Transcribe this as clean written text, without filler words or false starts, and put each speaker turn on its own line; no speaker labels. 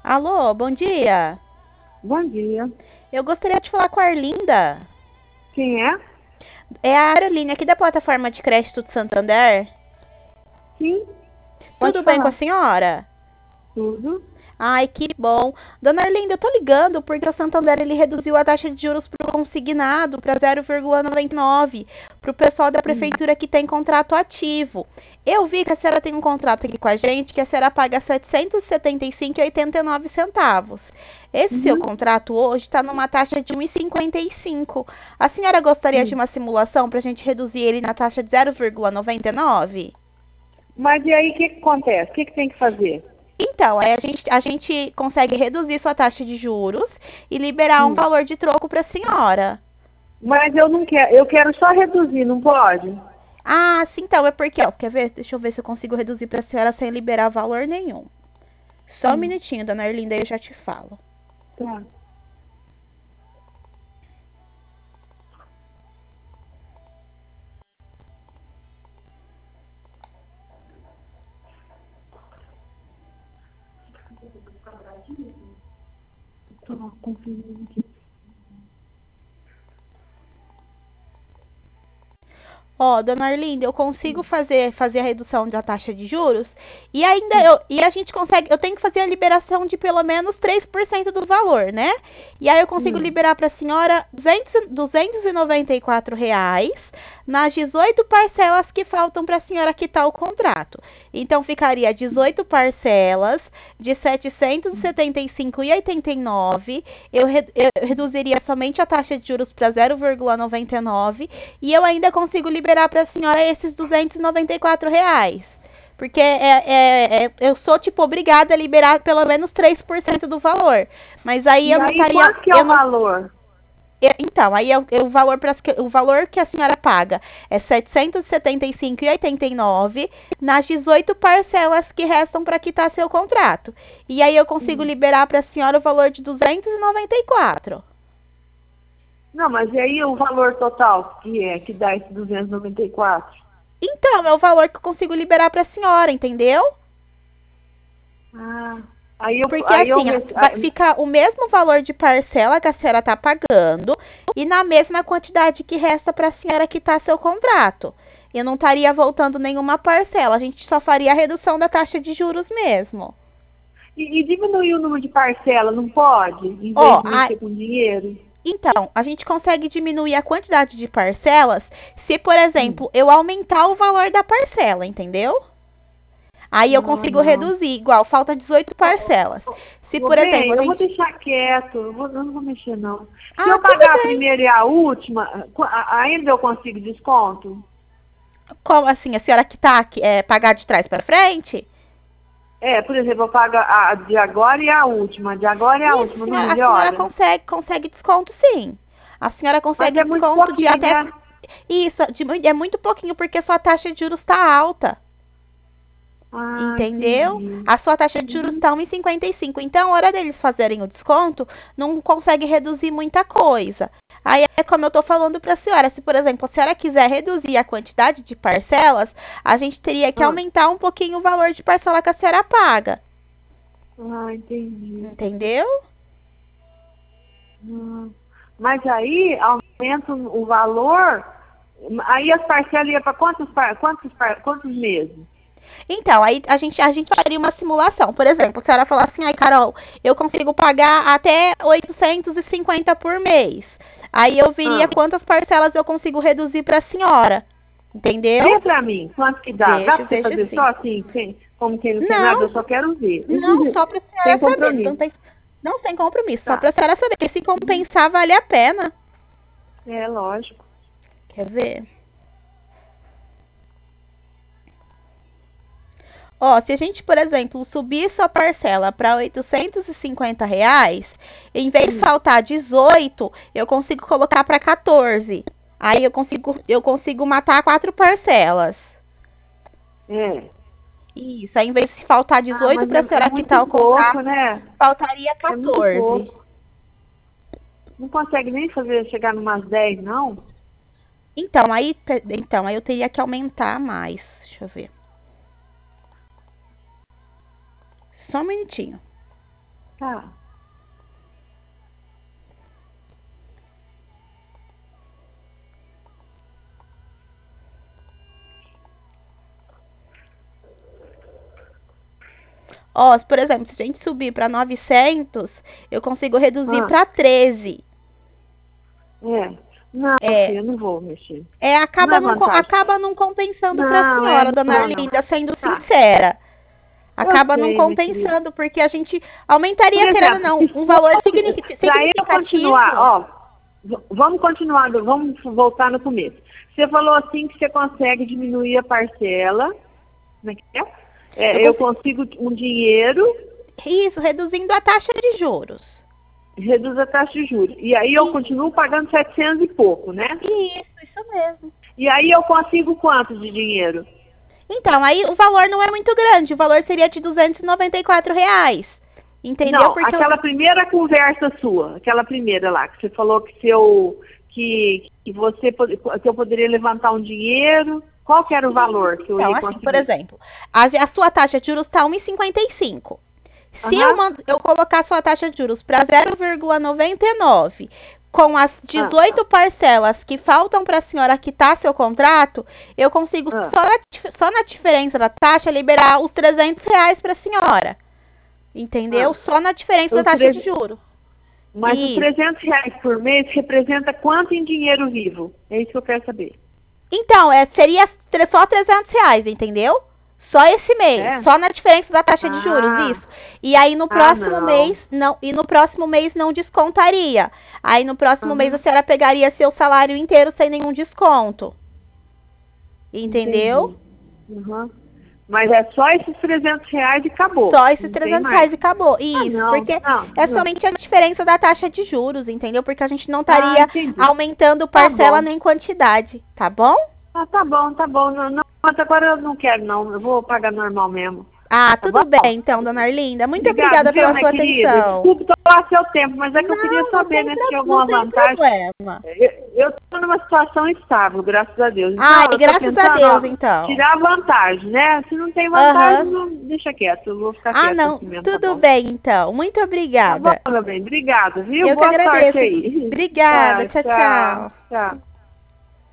Alô, bom dia.
Bom dia.
Eu gostaria de falar com a Arlinda.
Quem é?
É a Aroline, aqui da plataforma de crédito de Santander.
Sim,
Tudo
pode
bem com a
falar.
senhora?
Tudo.
Ai, que bom. Dona Arlinda, eu tô ligando porque o Santander ele reduziu a taxa de juros pro consignado para 0,99 para o pessoal da
Hum.
prefeitura que tem contrato ativo. Eu vi que a senhora tem um contrato aqui com a gente que a senhora paga R$ 775,89. Esse seu
Uhum.
contrato hoje está numa taxa de 1,55. A senhora gostaria de
Hum.
uma simulação para a gente reduzir ele na taxa de 0,99?
Mas e aí, o que acontece? O que tem que fazer?
Então, aí a gente consegue reduzir sua taxa de juros e liberar um
Hum.
valor de troco para a senhora.
Mas eu não quero, eu quero só reduzir, não pode?
Ah, sim, então, é porque, ó, quer ver? Deixa eu ver se eu consigo reduzir para a senhora sem liberar valor nenhum. Só um
Hum.
minutinho, dona Arlinda, aí eu já te falo.
Tá. Tô conferindo aqui.
Ó, dona Arlinda, eu consigo fazer a redução da taxa de juros e
Hum.
a gente consegue, eu tenho que fazer a liberação de pelo menos 3% do valor, né? E aí eu consigo
Hum.
liberar para a senhora R$ 294 nas 18 parcelas que faltam para a senhora quitar o contrato. Então ficaria 18 parcelas de 775,89. Eu reduziria somente a taxa de juros para 0,99 e eu ainda consigo liberar para a senhora esses R$ 294. Porque eu sou, tipo, obrigada a liberar pelo menos 3% do valor. Mas aí
E
eu não
aí,
estaria.
quanto que é
Eu
o
não,
valor?
então, aí o valor que a senhora paga é R$ 775,89 nas 18 parcelas que restam para quitar seu contrato. E aí eu consigo
Hum.
liberar para a senhora o valor de 294.
Não, mas e aí o valor total que dá esse 294?
Então, é o valor que eu consigo liberar para a senhora, entendeu?
Ah, aí eu,
Porque
aí eu,
assim, ó,
rece-
vai ficar o mesmo valor de parcela que a senhora está pagando e na mesma quantidade que resta para a senhora quitar seu contrato. Eu não estaria voltando nenhuma parcela, a gente só faria a redução da taxa de juros mesmo.
e diminuir o número de parcela, não pode? Em
Ó,
vez de mexer com dinheiro?
então, a gente consegue diminuir a quantidade de parcelas se, por
Hum.
exemplo, eu aumentar o valor da parcela, entendeu? Aí eu
Não,
consigo
não.
reduzir, igual, falta 18 parcelas. Se,
Ô,
por exemplo,
bem,
a
eu vou
gente.
deixar quieto, eu não vou mexer não. Se
Ah,
eu
tudo
pagar a
bem.
primeira e a última, ainda eu consigo desconto?
Como assim, a senhora que tá pagar de trás para frente?
É, por exemplo, eu pago a de agora e a última, de agora e a
Isso,
última, não
a senhora
melhora?
consegue desconto sim. A senhora
Mas
consegue
é muito
desconto de
pouquinho,
até.
né?
Isso, é muito pouquinho porque sua taxa de juros está alta.
Ah,
Entendeu?
entendi.
A sua taxa de juros
Uhum.
está 1,55. Então, a hora deles fazerem o desconto, não consegue reduzir muita coisa. Aí é como eu estou falando para a senhora. Se, por exemplo, a senhora quiser reduzir a quantidade de parcelas, a gente teria que
Ah,
aumentar um pouquinho o valor de parcela que a senhora paga.
entendi.
Entendeu?
Ah, mas aí aumenta o valor, aí as parcelas iam para quantos meses?
Então, aí a gente faria uma simulação. Por exemplo, a senhora falar assim, ai, Carol, eu consigo pagar até 850 por mês. Aí eu
Ah,
veria quantas parcelas eu consigo reduzir para a senhora. Entendeu?
vê pra mim, quanto que dá? Dá
Vejo,
pra você
vejo
fazer só
sim.
assim, como quem não quer nada?
Não,
Eu só quero ver.
não, só para a
Sem
senhora saber. Não
compromisso.
tem, não tem compromisso, só para
Tá.
a senhora saber. Porque se compensar, vale a pena.
É lógico.
Quer ver? Ó, se a gente, por exemplo, subir sua parcela para R$ 850, em vez de
Hum.
faltar 18, eu consigo colocar para 14. Aí eu consigo matar 4 parcelas.
É.
Isso, aí em vez de faltar
Ah,
18
mas
para a
é
senhora
muito
quitar o
pouco,
contrato,
né?
faltaria
É muito
14.
pouco. Não consegue nem fazer chegar numas 10, não?
Então aí eu teria que aumentar mais. Deixa eu ver. Só um minutinho.
Tá.
Ó, por exemplo, se a gente subir para 900, eu consigo reduzir para 13.
Não,
É.
eu não vou mexer.
Acaba
Não é
não, acaba não compensando para a
Não,
senhora, dona
não.
Arlinda, sendo
Tá.
sincera. Acaba
sei,
não
minha
compensando, porque a gente aumentaria,
Por
querendo ou
exemplo,
não,
se
um valor
for-
significativo.
Daí eu continuar, ó, vamos continuar, vamos voltar no começo. Você falou assim que você consegue diminuir a parcela, como é que é? Eu consigo um dinheiro,
Isso, reduzindo a taxa de juros.
reduz a taxa de juros. E aí eu continuo pagando 700 e pouco, né?
Isso mesmo.
E aí eu consigo quanto de dinheiro?
Então, aí o valor não é muito grande, o valor seria de R$ 294. Entendeu?
Não,
Porque
aquela primeira conversa sua, aquela primeira lá, que você falou que que eu poderia levantar um dinheiro, qual que era o valor que eu
então,
ia
assim,
conseguir?
por exemplo, a sua taxa de juros está 1,55. Se eu colocar a sua taxa de juros para 0,99, com as 18 parcelas que faltam para a senhora quitar seu contrato, eu consigo, só na diferença da taxa, liberar os R$ 300 para a senhora. Entendeu? Só na diferença da taxa de juros.
Mas os R$ 300 por mês representa quanto em dinheiro vivo? É isso que eu quero saber.
Então, seria só R$ 300, entendeu? Só esse mês, só na diferença da taxa de juros, isso. E aí no próximo mês não descontaria. Aí no próximo mês a senhora pegaria seu salário inteiro sem nenhum desconto. Entendeu?
Mas é só esses R$ 300 e acabou.
Só esses R$ 300 e acabou. Isso, porque somente a diferença da taxa de juros, entendeu? Porque a gente não estaria aumentando parcela nem quantidade, tá bom?
Tá bom. Não, agora eu não quero, não. Eu vou pagar normal mesmo.
Tudo bem, então, dona Arlinda. Muito obrigada pela sua atenção.
Desculpe tomar seu tempo, mas é que eu queria saber, né, se tinha alguma vantagem.
Problema.
Eu estou numa situação estável, graças a Deus.
Então, graças a Deus, então.
Tirar vantagem, né? Se não tem vantagem, não, deixa quieto. Eu vou ficar quieta.
Não.
Assim mesmo,
tudo bem, então. Muito obrigada.
Tá bom, meu bem. Obrigada, viu?
Eu
Boa
que agradeço.
sorte aí.
Obrigada. Tchau.
Tchau.